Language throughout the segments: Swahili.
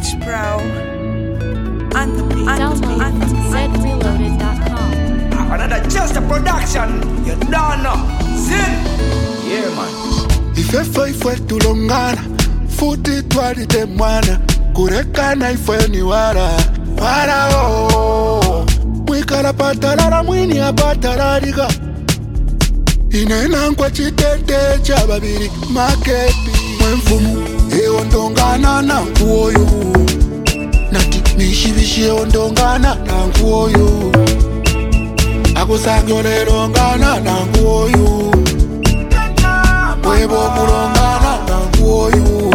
Rich Bro. And the beat. Download zreloaded.com. Another just a production. You don't know. Sin. Yeah, man. Ifefe ifwe tulongana futi twali temwana kurekana ifwe ni wara mwikala patalala mwini apatalaliga inena nkwa chitete cha babiri makepi mwenfumu eondongana na nkuoyo nati mishibishi eondongana na nkuoyo akusangyolelongana na nkuoyo Webo kulongana na nguoyu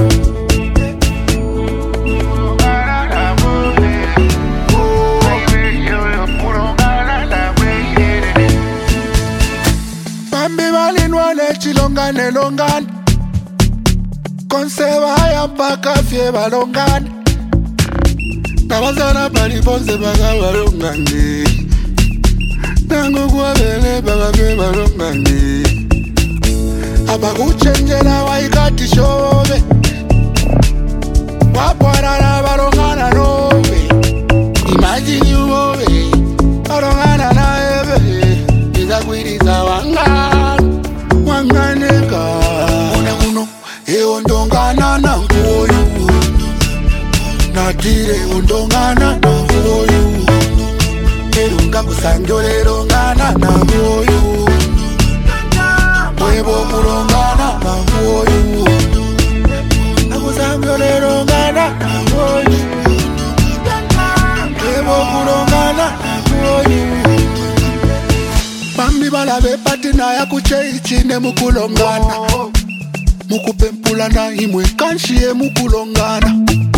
Pambi balinwa lechilongane longane Konseba haya mpaka fye balongane Nabazana paliponse baka balongane Nangu kwa bele baka fye balongane Abakuchenjela waikati shobe Wapwarara barongana nobe Imagine you bobe Barongana na ebe Izakwiriza wanganeka Una kuno ondongana na ngoyu Natire ondongana na ngoyu Erunga kusanjole rongana na ngoyu Webo kulongana na ngoyu Nakusangyole rongana na ngoyu Webo kulongana na ngoyu Bambi balabe patina ya kuche ichine mukulongana Mukupempulana imwe kanshie mukulongana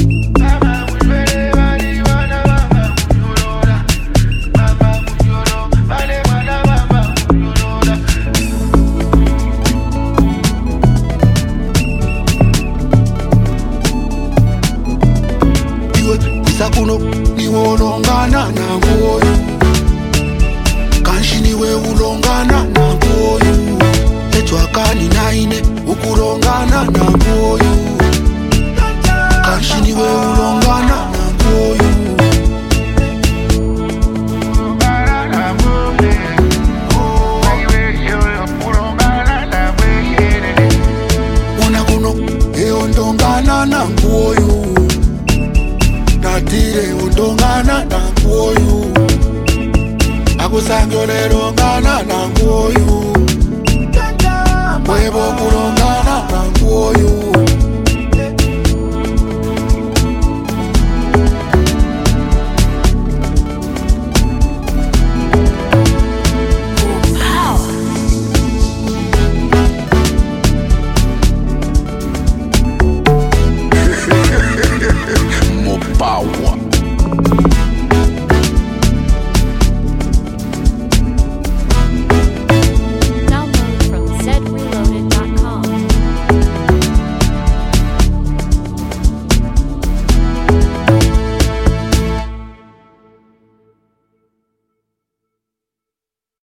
Kuno niwe ulongana na ngoyu Kanshi niwe ulongana na ngoyu Etwakani naine ukulongana na ngoyu Kanshi niwe ulongana na ngoyu Ona kuno eondongana na ngoyu Natire undongana na ngoyu Akusangyole rongana na ngoyu